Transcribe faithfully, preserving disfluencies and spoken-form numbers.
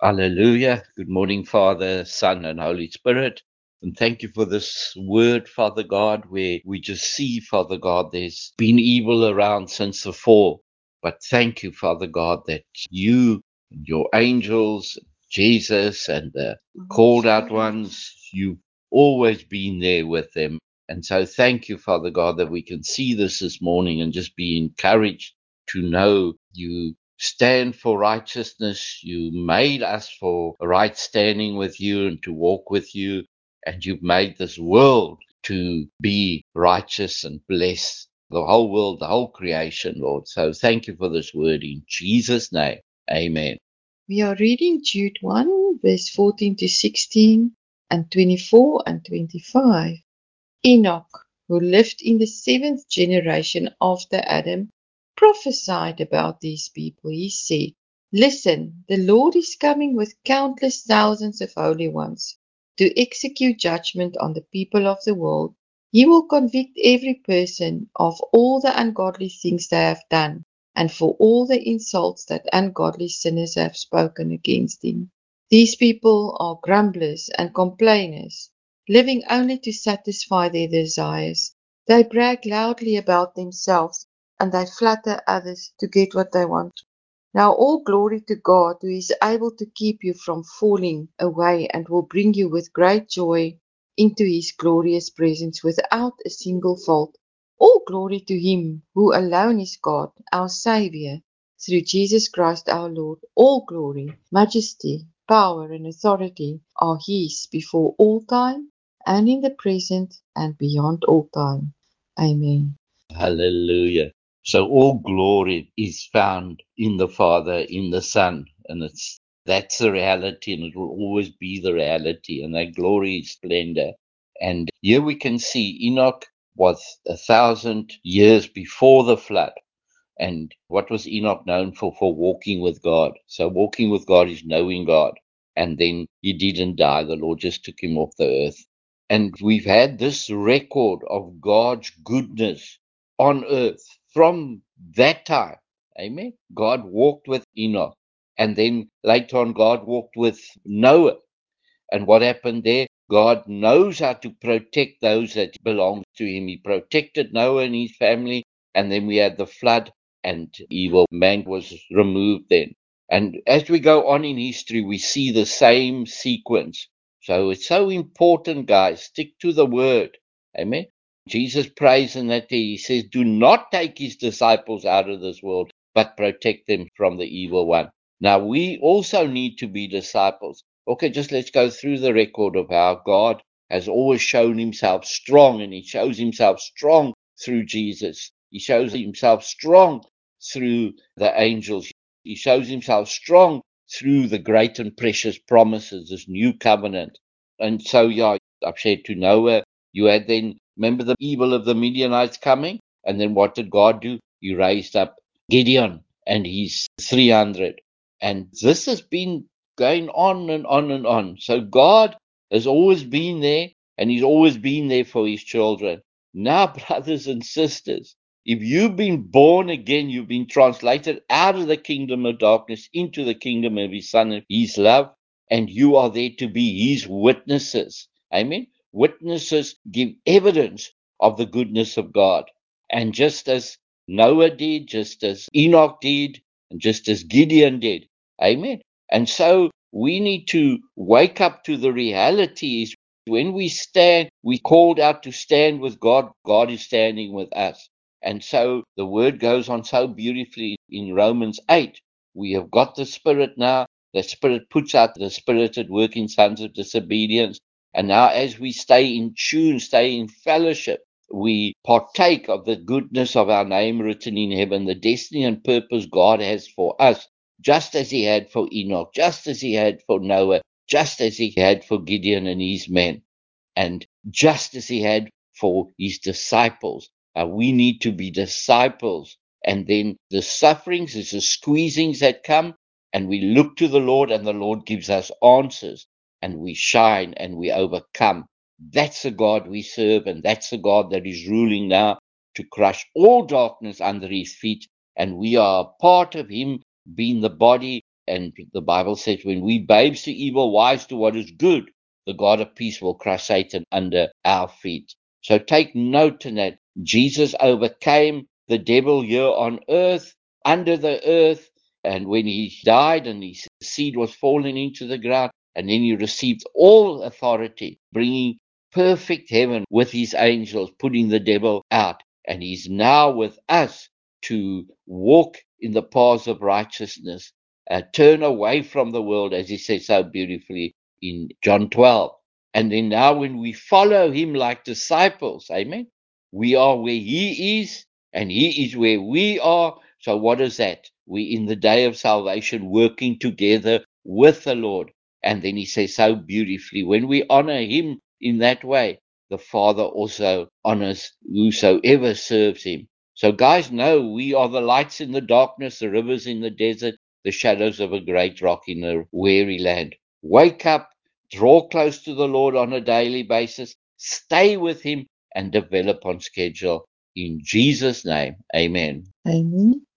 Hallelujah. Good morning, Father, Son, and Holy Spirit. And thank you for this word, Father God, where we just see, Father God, there's been evil around since the fall. But thank you, Father God, that you and your angels, Jesus, and the called out ones, you've always been there with them. And so thank you, Father God, that we can see this this morning and just be encouraged to know you stand for righteousness. You made us for right standing with you and to walk with you. And you've made this world to be righteous and blessed. The whole world, the whole creation, Lord. So thank you for this word in Jesus' name. Amen. We are reading Jude one, verse fourteen to sixteen, and twenty-four and twenty-five. Enoch, who lived in the seventh generation after Adam, prophesied about these people. He said, "Listen, the Lord is coming with countless thousands of holy ones to execute judgment on the people of the world. He will convict every person of all the ungodly things they have done and for all the insults that ungodly sinners have spoken against him. These people are grumblers and complainers, living only to satisfy their desires. They brag loudly about themselves and they flatter others to get what they want. Now all glory to God, who is able to keep you from falling away and will bring you with great joy into his glorious presence without a single fault. All glory to him who alone is God, our Saviour, through Jesus Christ our Lord. All glory, majesty, power, and authority are his before all time and in the present and beyond all time. Amen. Hallelujah. So all glory is found in the Father, in the Son, and it's that's the reality, and it will always be the reality, and that glory is splendor. And here we can see Enoch was a thousand years before the flood. And what was Enoch known for? For walking with God. So walking with God is knowing God. And then he didn't die. The Lord just took him off the earth. And we've had this record of God's goodness on earth from that time. Amen. God walked with Enoch. And then later on, God walked with Noah. And what happened there? God knows how to protect those that belong to him. He protected Noah and his family. And then we had the flood, and evil man was removed then. And as we go on in history, we see the same sequence. So it's so important, guys. Stick to the word. Amen. Jesus prays in that day. He says, do not take his disciples out of this world, but protect them from the evil one. Now, we also need to be disciples. Okay, just let's go through the record of how God has always shown himself strong, and he shows himself strong through Jesus. He shows himself strong through the angels. He shows himself strong through the great and precious promises, this new covenant. And so, yeah, I've said to Noah, you had then, remember the evil of the Midianites coming? And then what did God do? He raised up Gideon and his three hundred. And this has been going on and on and on. So God has always been there, and he's always been there for his children. Now, brothers and sisters, if you've been born again, you've been translated out of the kingdom of darkness into the kingdom of his Son and his love, and you are there to be his witnesses. Amen. Witnesses give evidence of the goodness of God. And just as Noah did, just as Enoch did, and just as Gideon did. Amen. And so we need to wake up to the realities. When we stand, we called out to stand with God. God is standing with us. And so the word goes on so beautifully in Romans eight. We have got the Spirit now. The Spirit puts out the Spirit at work in sons of disobedience. And now as we stay in tune, stay in fellowship, we partake of the goodness of our name written in heaven, the destiny and purpose God has for us, just as he had for Enoch, just as he had for Noah, just as he had for Gideon and his men, and just as he had for his disciples. Uh, we need to be disciples. And then the sufferings, there's the squeezings that come, and we look to the Lord, and the Lord gives us answers, and we shine and we overcome. That's the God we serve, and that's the God that is ruling now to crush all darkness under his feet. And we are a part of him being the body, And the Bible says, when we babes to evil, wise to what is good, the God of peace will crush Satan under our feet. So take note in that. Jesus overcame the devil here on earth, under the earth, and when he died and his seed was fallen into the ground, and then he received all authority, bringing perfect heaven with his angels, putting the devil out. And he's now with us to walk in the paths of righteousness, uh, turn away from the world, as he says so beautifully in John twelve. And then now when we follow him like disciples, amen, we are where he is and he is where we are. So what is that? We in the day of salvation working together with the Lord. And then he says so beautifully, when we honor him in that way, the Father also honors whosoever serves him. So guys, know we are the lights in the darkness, the rivers in the desert, the shadows of a great rock in a weary land. Wake up, draw close to the Lord on a daily basis, stay with him, and develop on schedule. In Jesus' name, amen. Amen.